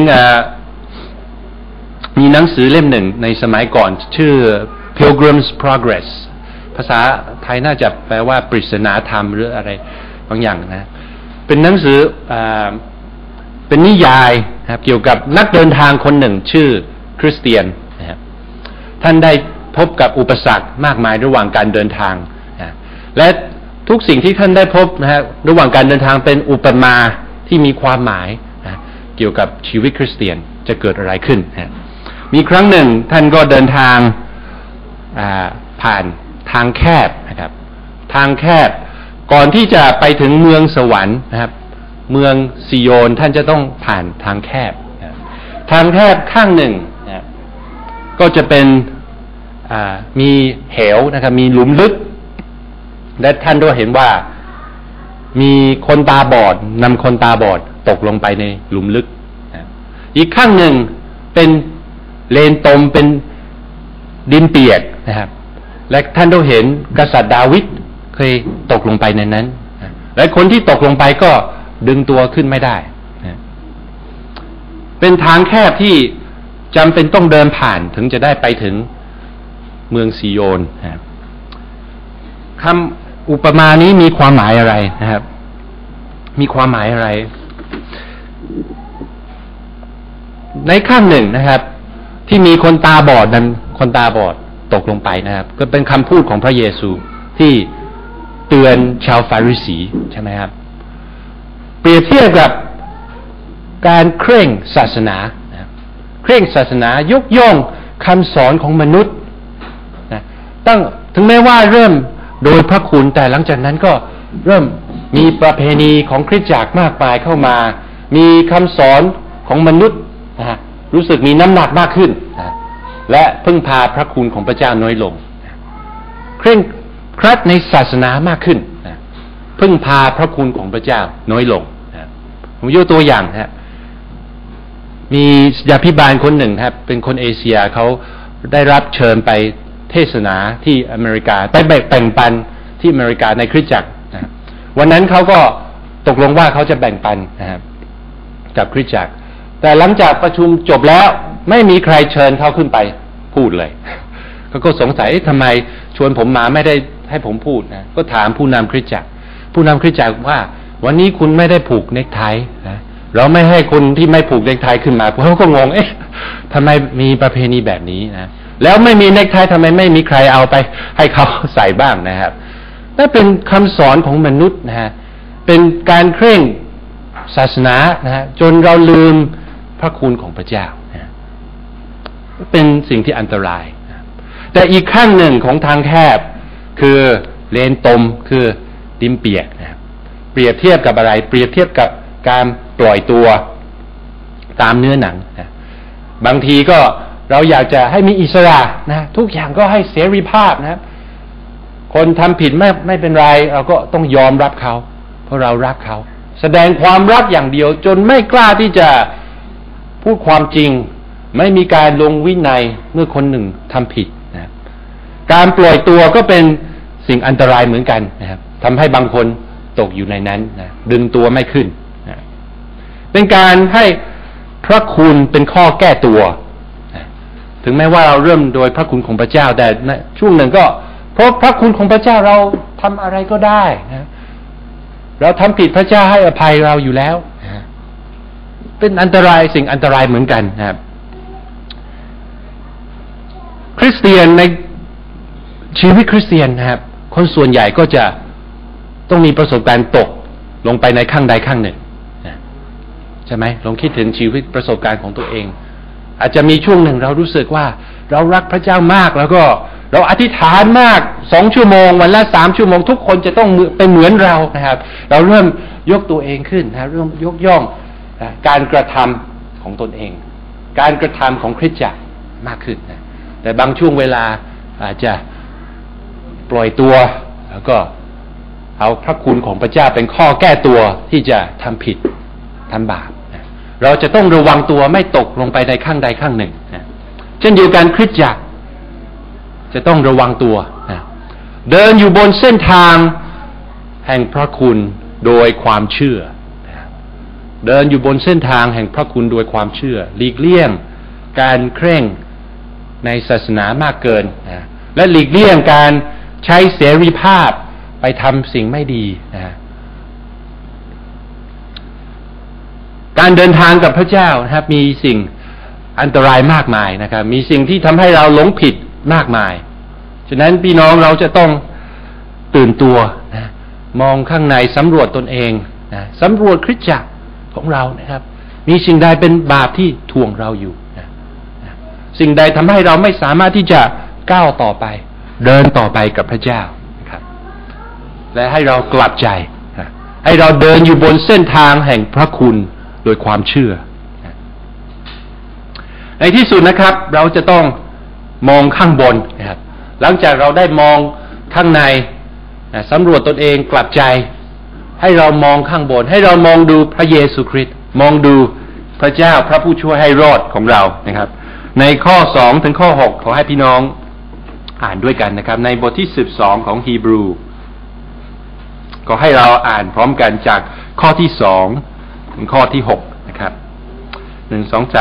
มีหนังสือเล่มหนึ่งในสมัยก่อนชื่อ Pilgrim's Progress ภาษาไทยน่าจะแปลว่าปริศนาธรรมหรืออะไรบางอย่างนะเป็นหนังสือเป็นนิยายนะครับเกี่ยวกับนักเดินทางคนหนึ่งชื่อคริสเตียนนะครับท่านได้พบกับอุปสรรคมากมายระหว่างการเดินทางนะและทุกสิ่งที่ท่านได้พบนะฮะระหว่างการเดินทางเป็นอุปมาที่มีความหมายนะเกี่ยวกับชีวิตคริสเตียนจะเกิดอะไรขึ้นนะมีครั้งหนึ่งท่านก็เดินทางผ่านทางแคบนะครับทางแคบก่อนที่จะไปถึงเมืองสวรรค์นะครับเมืองซิโยนท่านจะต้องผ่านทางแคบนะทางแคบข้างหนึ่งนะก็จะเป็นมีเหวนะครับมีหลุมลึกและท่านก็เห็นว่ามีคนตาบอดนำคนตาบอดตกลงไปในหลุมลึกนะอีกข้างหนึ่งเป็นเลนตมเป็นดินเปียกนะครับและท่านต้องเห็นกษัตริย์ดาวิดเคยตกลงไปในนั้นและคนที่ตกลงไปก็ดึงตัวขึ้นไม่ได้นะเป็นทางแคบที่จำเป็นต้องเดินผ่านถึงจะได้ไปถึงเมืองซิโยนนะครับคำอุปมานี้มีความหมายอะไรนะครับมีความหมายอะไรในข้างหนึ่งนะครับที่มีคนตาบอดนั้นคนตาบอดตกลงไปนะครับก็เป็นคำพูดของพระเยซูที่เตือนชาวฟาริสีใช่ไหมครับเปรียบเทียบกับการเคร่งศาสนาเคร่งศาสนายกย่องคำสอนของมนุษย์นะถึงแม้ว่าเริ่มโดยพระคุณแต่หลังจากนั้นก็เริ่มมีประเพณีของคริสตจักรมากมายเข้ามามีคำสอนของมนุษย์นะรู้สึกมีน้ำหนักมากขึ้นนะและพึ่งพาพระคุณของพระเจ้าน้อยลงนะเคร่งครัดในศาสนามากขึ้นนะพึ่งพาพระคุณของพระเจ้าน้อยลงนะผมยกตัวอย่างนะมีศิษยาภิบาลคนหนึ่งครับเป็นคนเอเชียเขาได้รับเชิญไปเทศนาที่อเมริกาไปแบ่งปันที่อเมริกาในคริสตจักรนะวันนั้นเขาก็ตกลงว่าเขาจะแบ่งปันนะครับกับคริสตจักรแต่หลังจากประชุมจบแล้วไม่มีใครเชิญเขาขึ้นไปพูดเลยเขาก็สงสัยทำไมชวนผมมาไม่ได้ให้ผมพูดนะก็ถามผู้นำคริสตจักรผู้นำคริสตจักรว่าวันนี้คุณไม่ได้ผูกเนคไทนะเราไม่ให้คนที่ไม่ผูกเนคไทขึ้นมาเขาก็งงทำไมมีประเพณีแบบนี้นะแล้วไม่มีเนคไททำไมไม่มีใครเอาไปให้เขาใส่บ้างนะครับนั่นเป็นคำสอนของมนุษย์นะฮะเป็นการเคร่งศาสนานะฮะจนเราลืมพระคุณของพระเจ้านะเป็นสิ่งที่อันตรายนะแต่อีกข้างหนึ่งของทางแคบคือเลนตมคือดินเปียกนะเปรียบเทียบกับอะไรเปรียบเทียบกับการปล่อยตัวตามเนื้อหนังนะบางทีก็เราอยากจะให้มีอิสระนะทุกอย่างก็ให้เสรีภาพนะครับคนทำผิดไม่เป็นไรเราก็ต้องยอมรับเขาเพราะเรารักเขาแสดงความรักอย่างเดียวจนไม่กล้าที่จะพูดความจริงไม่มีการลงวินัยเมื่อคนหนึ่งทำผิดนะครับการปล่อยตัวก็เป็นสิ่งอันตรายเหมือนกันนะครับทำให้บางคนตกอยู่ในนั้นนะดึงตัวไม่ขึ้นนะเป็นการให้พระคุณเป็นข้อแก้ตัวนะถึงแม้ว่าเราเริ่มโดยพระคุณของพระเจ้าแต่ช่วงหนึ่งก็เพราะพระคุณของพระเจ้าเราทำอะไรก็ได้นะเราทำผิดพระเจ้าให้อภัยเราอยู่แล้วนะเป็นอันตรายสิ่งอันตรายเหมือนกันนะครับคริสเตียนในชีวิตคริสเตียนนะครับคนส่วนใหญ่ก็จะต้องมีประสบการณ์ตกลงไปในข้างใดข้างหนึ่งนะใช่ไหมลองคิดถึงชีวิตประสบการณ์ของตัวเองอาจจะมีช่วงหนึ่งเรารู้สึกว่าเรารักพระเจ้ามากแล้วก็เราอธิษฐานมาก2 ชั่วโมงวันละ3 ชั่วโมงทุกคนจะต้องเป็นเหมือนเรานะครับเราเริ่มยกตัวเองขึ้นนะเริ่มยกย่องการกระทำของตนเองการกระทำของคริสตจักรมากขึ้นนะแต่บางช่วงเวลาอาจจะปล่อยตัวแล้วก็เอาพระคุณของพระเจ้าเป็นข้อแก้ตัวที่จะทำผิดทำบาปนะเราจะต้องระวังตัวไม่ตกลงไปในข้างใดข้างหนึ่งนะเช่นเดียวกันคริสตจักรจะต้องระวังตัวนะเดินอยู่บนเส้นทางแห่งพระคุณโดยความเชื่อนะเดินอยู่บนเส้นทางแห่งพระคุณโดยความเชื่อหลีกเลี่ยงการเคร่งในศาสนามากเกินนะและหลีกเลี่ยงการใช้เสรีภาพไปทำสิ่งไม่ดีนะการเดินทางกับพระเจ้านะครับมีสิ่งอันตรายมากมายนะครับมีสิ่งที่ทำให้เราหลงผิดมากมายฉะนั้นพี่น้องเราจะต้องตื่นตัวนะมองข้างในสำรวจตนเองนะสำรวจคริสตจักรของเรานะครับมีสิ่งใดเป็นบาปที่ทวงเราอยู่นะสิ่งใดทำให้เราไม่สามารถที่จะก้าวต่อไปเดินต่อไปกับพระเจ้านะครับและให้เรากลับใจนะให้เราเดินอยู่บนเส้นทางแห่งพระคุณโดยความเชื่อนะในที่สุดนะครับเราจะต้องมองข้างบนนะครับหลังจากเราได้มองข้างในนะสำรวจตนเองกลับใจให้เรามองข้างบนให้เรามองดูพระเยซูคริสต์มองดูพระเจ้าพระผู้ช่วยให้รอดของเรานะครับในข้อ2ถึงข้อ6ขอให้พี่น้องอ่านด้วยกันนะครับในบทที่12ของฮีบรูก็ให้เราอ่านพร้อมกันจากข้อที่2ถึงข้อที่6นะครับ1 2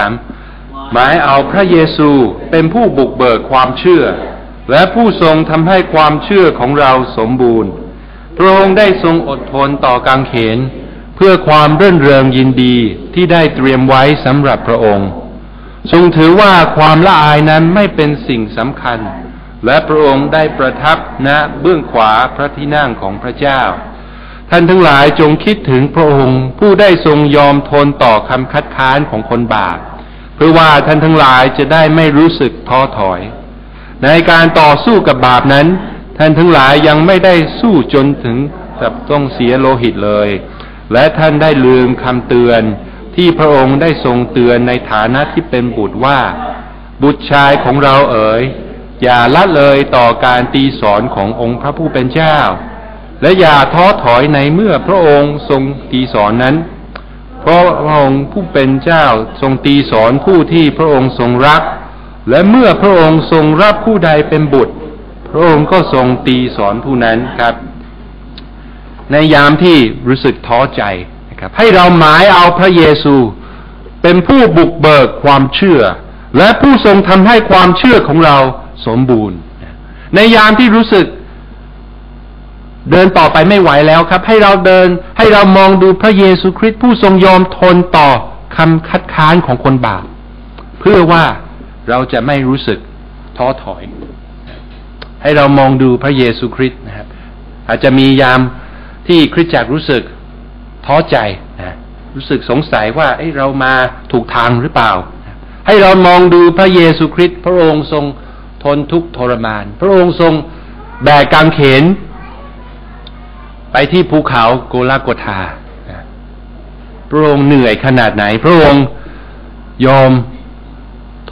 3หมายเอาพระเยซูเป็นผู้บุกเบิกความเชื่อและผู้ทรงทำให้ความเชื่อของเราสมบูรณ์พระองค์ได้ทรงอดทนต่อกางเขนเพื่อความรื่นเริงยินดีที่ได้เตรียมไว้สำหรับพระองค์ทรงถือว่าความละอายนั้นไม่เป็นสิ่งสำคัญและพระองค์ได้ประทับณเบื้องขวาพระที่นั่งของพระเจ้าท่านทั้งหลายจงคิดถึงพระองค์ผู้ได้ทรงยอมทนต่อคำคัดค้านของคนบาปเพื่อว่าท่านทั้งหลายจะได้ไม่รู้สึกท้อถอยในการต่อสู้กับบาปนั้นท่านทั้งหลายยังไม่ได้สู้จนถึงกับต้องเสียโลหิตเลยและท่านได้ลืมคำเตือนที่พระองค์ได้ทรงเตือนในฐานะที่เป็นบุตรว่าบุตรชายของเราเอ๋ยอย่าละเลยต่อการตีสอนขององค์พระผู้เป็นเจ้าและอย่าท้อถอยในเมื่อพระองค์ทรงตีสอนนั้นเพราะพระองค์ผู้เป็นเจ้าทรงตีสอนผู้ที่พระองค์ทรงรักและเมื่อพระองค์ทรงรับผู้ใดเป็นบุตรพระองค์ก็ทรงตีสอนผู้นั้นครับในยามที่รู้สึกท้อใจนะครับให้เราหมายเอาพระเยซูเป็นผู้บุกเบิกความเชื่อและผู้ทรงทำให้ความเชื่อของเราสมบูรณ์ในยามที่รู้สึกเดินต่อไปไม่ไหวแล้วครับให้เรามองดูพระเยซูคริสต์ผู้ทรงยอมทนต่อคำคัดค้านของคนบาปเพื่อว่าเราจะไม่รู้สึกท้อถอยให้เรามองดูพระเยซูคริสต์นะครับอาจจะมียามที่คริสตจักรรู้สึกท้อใจนะรู้สึกสงสัยว่าเรามาถูกทางหรือเปล่าให้เรามองดูพระเยซูคริสต์พระองค์ทรงทนทุกข์ทรมานพระองค์ทรงแบกกางเขนไปที่ภูเขาโกลาโกธาพระองค์เหนื่อยขนาดไหนพระองค์ยอมท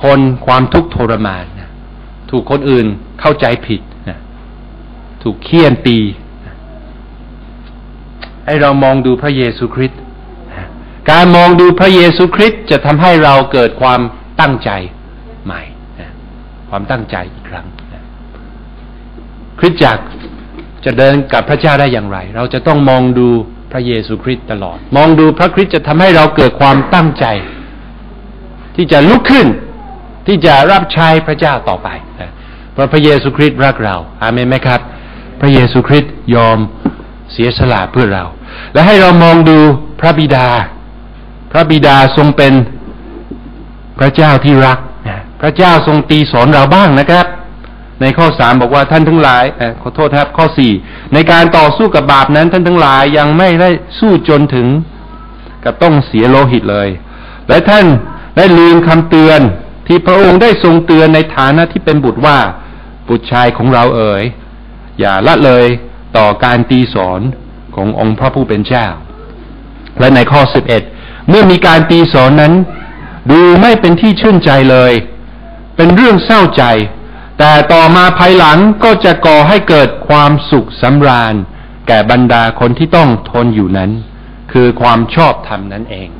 ทนความทุกข์ทรมานนะถูกคนอื่นเข้าใจผิดนะถูกเฆี่ยนตีนะให้เรามองดูพระเยซูคริสต์นะการมองดูพระเยซูคริสต์จะทำให้เราเกิดความตั้งใจใหม่นะความตั้งใจอีกครั้งนะคริสตจักรจะเดินกับพระเจ้าได้อย่างไรเราจะต้องมองดูพระเยซูคริสต์ตลอดมองดูพระคริสต์จะทำให้เราเกิดความตั้งใจที่จะลุกขึ้นที่จะรับใช้พระเจ้าต่อไปเพราะพระเยซูคริสต์รักเราอาเมนไหมครับพระเยซูคริสต์ยอมเสียสละเพื่อเราและให้เรามองดูพระบิดาพระบิดาทรงเป็นพระเจ้าที่รักพระเจ้าทรงตีสอนเราบ้างนะครับในข้อ3บอกว่าท่านทั้งหลายขอโทษครับข้อ4ในการต่อสู้กับบาปนั้นท่านทั้งหลายยังไม่ได้สู้จนถึงกับต้องเสียโลหิตเลยและท่านได้ลืมคำเตือนที่พระองค์ได้ทรงเตือนในฐานะที่เป็นบุตรว่าบุตรชายของเราเอ๋ยอย่าละเลยต่อการตีสอนขององค์พระผู้เป็นเจ้าและในข้อ11เมื่อมีการตีสอนนั้นดูไม่เป็นที่ชื่นใจเลยเป็นเรื่องเศร้าใจแต่ต่อมาภายหลังก็จะก่อให้เกิดความสุขสำราญแก่บรรดาคนที่ต้องทนอยู่นั้นคือความชอบธรรมนั่นเอง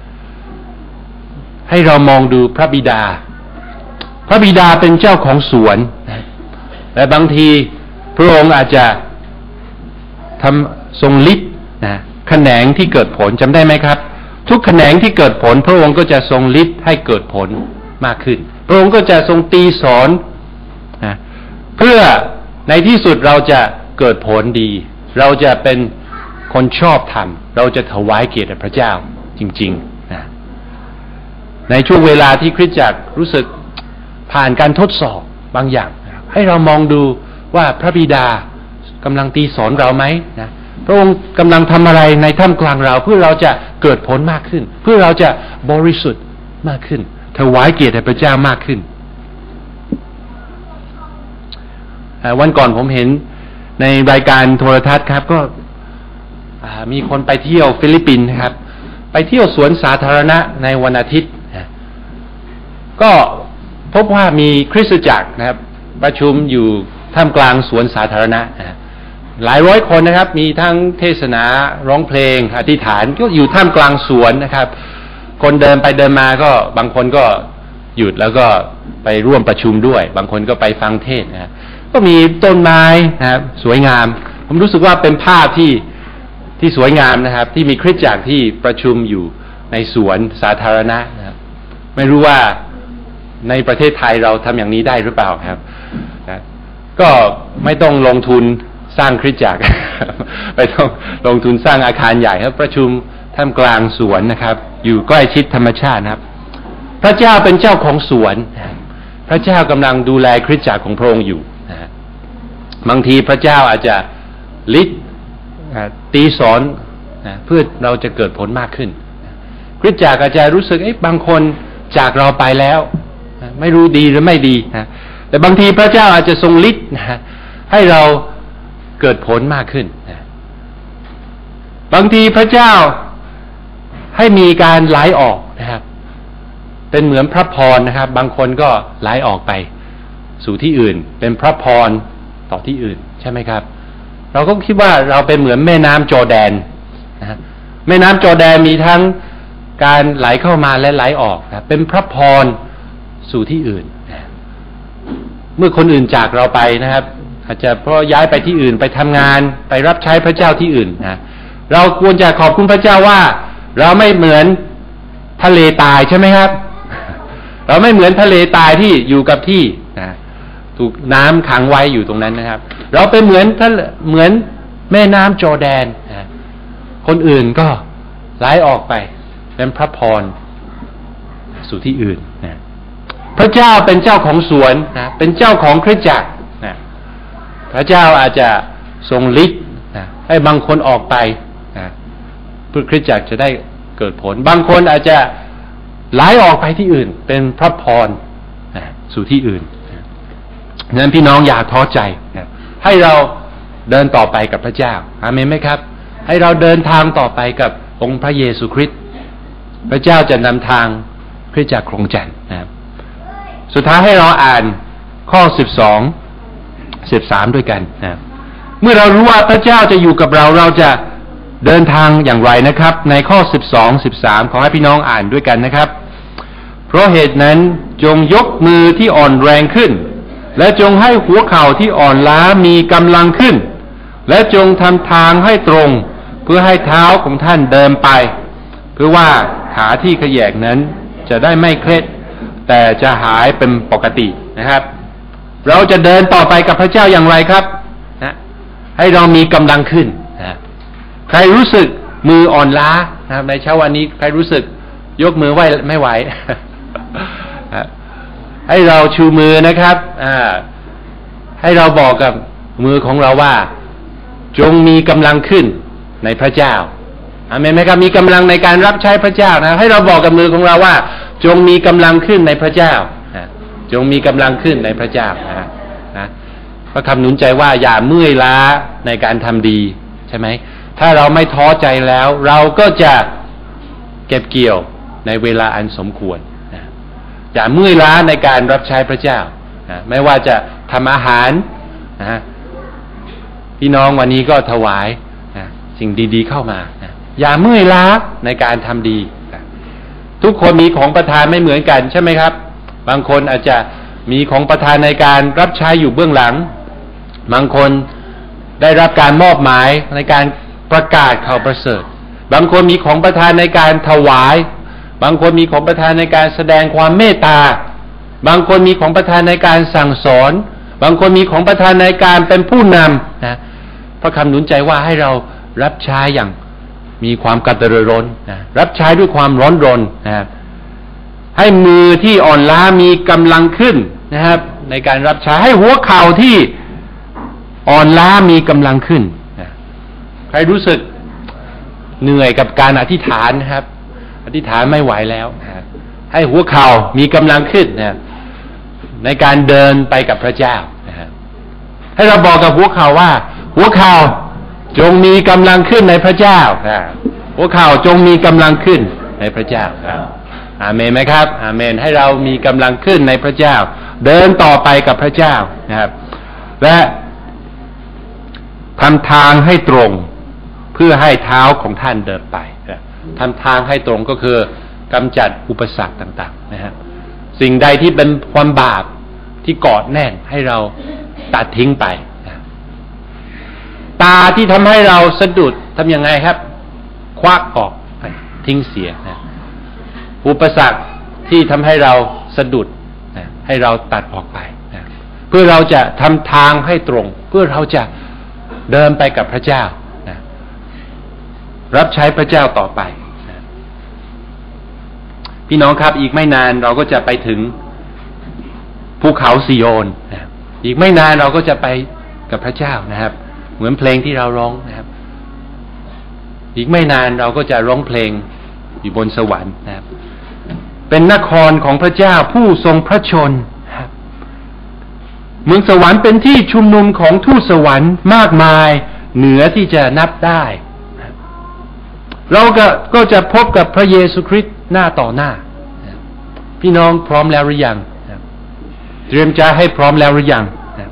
ให้เรามองดูพระบิดาพระบิดาเป็นเจ้าของสวนและบางทีพระองค์อาจจะทรงฤทธิ์แขนงที่เกิดผลจำได้ไหมครับทุกแขนงที่เกิดผลพระองค์ก็จะทรงฤทธิ์ให้เกิดผลมากขึ้นพระองค์ก็จะทรงตีสอนเพื่อในที่สุดเราจะเกิดผลดีเราจะเป็นคนชอบธรรมเราจะถวายเกียรติแด่พระเจ้าจริงๆนะในช่วงเวลาที่คริสตจักรรู้สึกผ่านการทดสอบบางอย่างให้เรามองดูว่าพระบิดากำลังตีสอนเราไหมนะพระองค์กำลังทำอะไรในท่ามกลางเราเพื่อเราจะเกิดผลมากขึ้นเพื่อเราจะบริสุทธิ์มากขึ้นถวายเกียรติแด่พระเจ้ามากขึ้นวันก่อนผมเห็นในรายการโทรทัศน์ครับก็มีคนไปเที่ยวฟิลิปปินส์ครับไปเที่ยวสวนสาธารณะในวันอาทิตย์ก็พบว่ามีคริสตจักรนะครับประชุมอยู่ท่ามกลางสวนสาธารณะหลายร้อยคนนะครับมีทั้งเทศนาร้องเพลงอธิษฐานก็อยู่ท่ามกลางสวนนะครับคนเดินไปเดินมาก็บางคนก็หยุดแล้วก็ไปร่วมประชุมด้วยบางคนก็ไปฟังเทศน์นะก็มีต้นไม้นะครับสวยงามผมรู้สึกว่าเป็นภาพที่สวยงามนะครับที่มีคริสตจักรที่ประชุมอยู่ในสวนสาธารณะนะครับไม่รู้ว่าในประเทศไทยเราทำอย่างนี้ได้หรือเปล่าครับนะก็ไม่ต้องลงทุนสร้างคริสตจักร ไม่ต้องลงทุนสร้างอาคารใหญ่ครับประชุมท่ามกลางสวนนะครับอยู่ใกล้ชิดธรรมชาตินะครับพระเจ้าเป็นเจ้าของสวนพระเจ้ากำลังดูแลคริสตจักรของพระองค์อยู่บางทีพระเจ้าอาจจะฤทธิ์ตีสอนเพื่อเราจะเกิดผลมากขึ้นคริสตจักรอาจจะรู้สึกบางคนจากเราไปแล้วไม่รู้ดีหรือไม่ดีแต่บางทีพระเจ้าอาจจะทรงฤทธิ์ให้เราเกิดผลมากขึ้นบางทีพระเจ้าให้มีการไหลออกนะครับเป็นเหมือนพระพรนะครับบางคนก็ไหลออกไปสู่ที่อื่นเป็นพระพรต่อที่อื่นใช่ไหมครับเราก็คิดว่าเราเป็นเหมือนแม่น้ำจอร์แดนนะแม่น้ำจอร์แดนมีทั้งการไหลเข้ามาและไหลออกนะเป็นพระพรสู่ที่อื่นนะเมื่อคนอื่นจากเราไปนะครับอาจจะเพราะย้ายไปที่อื่นไปทำงานไปรับใช้พระเจ้าที่อื่นนะเราควรจะขอบคุณพระเจ้าว่าเราไม่เหมือนทะเลตายใช่ไหมครับเราไม่เหมือนทะเลตายที่อยู่กับที่นะถูกน้ำขังไว้อยู่ตรงนั้นนะครับเราเป็นเหมือนแม่น้ำจอร์แดนนะคนอื่นก็ไหลออกไปเป็นพระพรสู่ที่อื่นนะพระเจ้าเป็นเจ้าของสวนนะเป็นเจ้าของคริสตจักรนะพระเจ้าอาจจะทรงฤทธิ์นะให้บางคนออกไปนะเพื่อคริสตจักรจะได้เกิดผลบางคนอาจจะไหลออกไปที่อื่นเป็นพระพรนะสู่ที่อื่นนั้นพี่น้องอย่าท้อใจนะให้เราเดินต่อไปกับพระเจ้าอาเมนไหมครับให้เราเดินทางต่อไปกับองค์พระเยซูคริสต์พระเจ้าจะนำทางคริสตจักรครองจันทร์นะครับสุดท้ายให้เราอ่านข้อ12-13ด้วยกันนะเมื่อเรารู้ว่าพระเจ้าจะอยู่กับเราเราจะเดินทางอย่างไรนะครับในข้อ12-13ขอให้พี่น้องอ่านด้วยกันนะครับเพราะเหตุนั้นจงยกมือที่อ่อนแรงขึ้นและจงให้หัวเข่าที่อ่อนล้ามีกำลังขึ้นและจงทำทางให้ตรงเพื่อให้เท้าของท่านเดินไปเพื่อว่าขาที่ขยแยกนั้นจะได้ไม่เคล็ดแต่จะหายเป็นปกตินะครับเราจะเดินต่อไปกับพระเจ้าอย่างไรครับนะให้เรามีกำลังขึ้นนะใครรู้สึกมืออ่อนล้านะครับในเช้าวันนี้ใครรู้สึกยกมือไหวไม่ไหว ให้เราชูมือนะครับให้เราบอกกับมือของเราว่าจงมีกำลังขึ้นในพระเจ้าอาเมนไหมครับมีกำลังในการรับใช้พระเจ้านะให้เราบอกกับมือของเราว่าจงมีกำลังขึ้นในพระเจ้าจงมีกำลังขึ้นในพระเจ้านะพระคำหนุนใจว่าอย่าเมื่อยล้าในการทำดีใช่ไหมถ้าเราไม่ท้อใจแล้วเราก็จะเก็บเกี่ยวในเวลาอันสมควรอย่าเมื่อยล้าในการรับใช้พระเจ้าไม่ว่าจะทำอาหารนะพี่น้องวันนี้ก็ถวายสิ่งดีๆเข้ามาอย่าเมื่อยล้าในการทำดีทุกคนมีของประทานไม่เหมือนกันใช่ไหมครับบางคนอาจจะมีของประทานในการรับใช้อยู่เบื้องหลังบางคนได้รับการมอบหมายในการประกาศข่าวประเสริฐบางคนมีของประทานในการถวายบางคนมีของประทานในการแสดงความเมตตาบางคนมีของประทานในการสั่งสอนบางคนมีของประทานในการเป็นผู้นำนะพระคำหนุนใจว่าให้เรารับใช้อย่างมีความกระตือรือร้นนะรับใช้ด้วยความร้อนรนนะครับให้มือที่อ่อนล้ามีกำลังขึ้นนะครับในการรับใช้ให้หัวเข่าที่อ่อนล้ามีกำลังขึ้นนะใครรู้สึกเหนื่อยกับการอธิษฐานนะครับอธิษฐานไม่ไหวแล้วนะให้หัวเข่ามีกำลังขึ้นนะในการเดินไปกับพระเจ้านะให้เราบอกกับหัวเข่าว่าหัวเข่าจงมีกำลังขึ้นในพระเจ้าหัวเข่าจงมีกำลังขึ้นในพระเจ้าอาเมนไหมครับอาเมนให้เรามีกำลังขึ้นในพระเจ้าเดินต่อไปกับพระเจ้านะครับและทำทางให้ตรงเพื่อให้เท้าของท่านเดินไปทำทางให้ตรงก็คือกำจัดอุปสรรคต่างๆนะครับสิ่งใดที่เป็นความบาปที่เกาะแน่นให้เราตัดทิ้งไปตาที่ทำให้เราสะดุดทำยังไงครับควักออกทิ้งเสียนะอุปสรรคที่ทำให้เราสะดุดนะให้เราตัดออกไปนะเพื่อเราจะทำทางให้ตรงเพื่อเราจะเดินไปกับพระเจ้านะรับใช้พระเจ้าต่อไปนะพี่น้องครับอีกไม่นานเราก็จะไปถึงภูเขาซิโยนนะอีกไม่นานเราก็จะไปกับพระเจ้านะครับเหมือนเพลงที่เราร้องนะครับอีกไม่นานเราก็จะร้องเพลงอยู่บนสวรรค์นะครับเป็นนครของพระเจ้าผู้ทรงพระชนครับเมืองสวรรค์เป็นที่ชุมนุมของทูตสวรรค์มากมายเหนือที่จะนับได้เราก็จะพบกับพระเยซูคริสต์หน้าต่อหน้าพี่น้องพร้อมแล้วหรือยังเตรียมใจให้พร้อมแล้วหรือยัง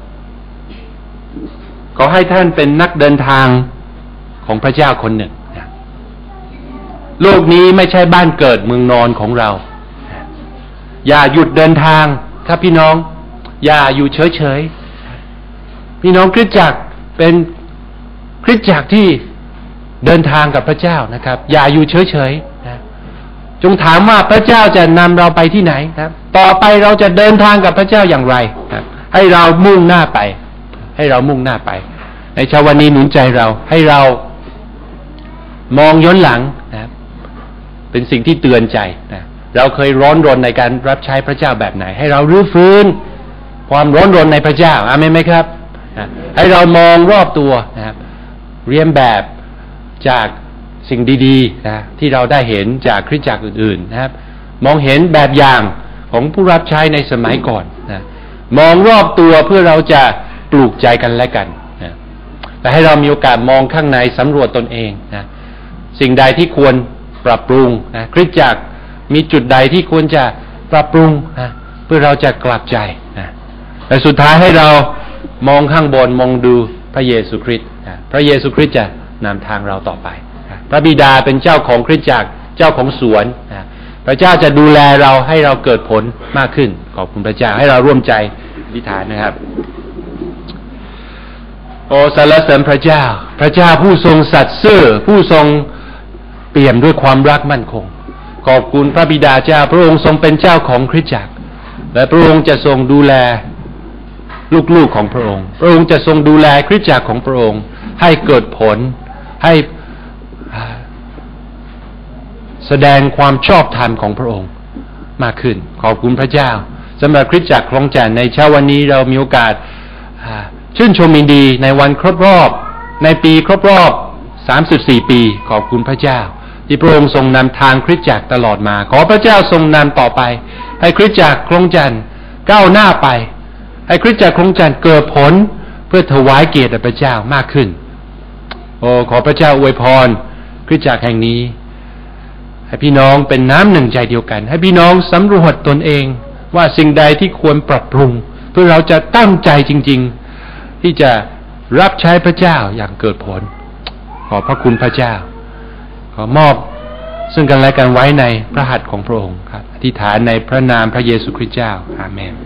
ขอให้ท่านเป็นนักเดินทางของพระเจ้าคนหนึ่งโลกนี้ไม่ใช่บ้านเกิดเมืองนอนของเราอย่าหยุดเดินทางครับพี่น้องอย่าอยู่เฉยๆพี่น้องคริสตจักรเป็นคริสตจักรที่เดินทางกับพระเจ้านะครับอย่าอยู่เฉยๆนะจงถามว่าพระเจ้าจะนำเราไปที่ไหนครับต่อไปเราจะเดินทางกับพระเจ้าอย่างไรครับให้เรามุ่งหน้าไปให้เรามุ่งหน้าไปในเช้าวันนี้หนุนใจเราให้เรามองย้อนหลังนะครับเป็นสิ่งที่เตือนใจนะเราเคยร้อนรนในการรับใช้พระเจ้าแบบไหนให้เรารื้อฟื้นความร้อนรนในพระเจ้าอาเมนไหมครับนะให้เรามองรอบตัวนะครับเรียนแบบจากสิ่งดีๆนะที่เราได้เห็นจากคริสตจักรอื่นๆนะครับมองเห็นแบบอย่างของผู้รับใช้ในสมัยก่อนนะมองรอบตัวเพื่อเราจะปลูกใจกันและกันนะแต่ให้เรามีโอกาสมองข้างในสำรวจตนเองนะสิ่งใดที่ควรปรับปรุงนะคริสตจักรมีจุดใดที่ควรจะปรับปรุงนะเพื่อเราจะกลับใจนะและสุดท้ายให้เรามองข้างบนมองดูพระเยซูคริสต์พระเยซูคริสต์จะนำทางเราต่อไปพระบิดาเป็นเจ้าของคริสตจักรเจ้าของสวนพระเจ้าจะดูแลเราให้เราเกิดผลมากขึ้นขอบคุณพระเจ้าให้เราร่วมใจอธิษฐานนะครับโอ้สรรเสริญพระเจ้าพระเจ้าผู้ทรงสัตย์ซื่อผู้ทรงเปี่ยมด้วยความรักมั่นคงขอบคุณพระบิดาเจ้าพระองค์ทรงเป็นเจ้าของคริสตจักรและพระองค์จะทรงดูแลลูกๆของพระองค์พระองค์จะทรงดูแลคริสตจักรของพระองค์ให้เกิดผลให้แสดงความชอบธรรมของพระองค์มากขึ้นขอบคุณพระเจ้าสำหรับคริสตจักรคลองจันทน์ในเช้าวันนี้เรามีโอกาสชื่นชมยินดีในวันครบรอบในปีครบรอบ34ปีขอบคุณพระเจ้าที่พระองค์ทรงนำทางคริสตจักรตลอดมาขอพระเจ้าทรงนำต่อไปให้คริสตจักรคลองจันทน์ก้าวหน้าไปให้คริสตจักรคลองจันทน์เกิดผลเพื่อถวายเกียรติแด่พระเจ้ามากขึ้นโอ้ขอพระเจ้าอวยพรคริสตจักรแห่งนี้ให้พี่น้องเป็นน้ำหนึ่งใจเดียวกันให้พี่น้องสำรวจตนเองว่าสิ่งใดที่ควรปรับปรุงเพื่อเราจะตั้งใจจริงๆที่จะรับใช้พระเจ้าอย่างเกิดผลขอพระคุณพระเจ้าขอมอบซึ่งกันและกันไว้ในพระหัตถ์ของพระองค์ครับอธิษฐานในพระนามพระเยซูคริสต์เจ้าอาเมน